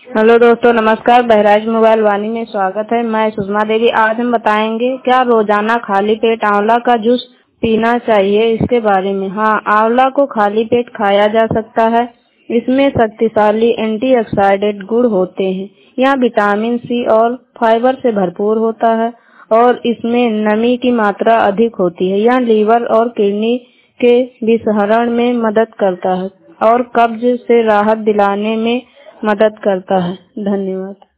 Hello दोस्तों, नमस्कार। Bahraich mobile वाणी में स्वागत है। मैं सुषमा देवी। आज हम बताएंगे क्या रोजाना खाली पेट आंवला का जूस पीना चाहिए, इसके बारे में। हाँ, आंवला को खाली पेट खाया जा सकता है। इसमें शक्तिशाली एंटीऑक्सीडेंट गुण होते हैं। यह विटामिन सी और फाइबर से भरपूर होता है और इसमें नमी की मात्रा अधिक होती है। यह लीवर और किडनी के विसरण में मदद करता है और कब्ज से राहत दिलाने में मदद करता है। धन्यवाद।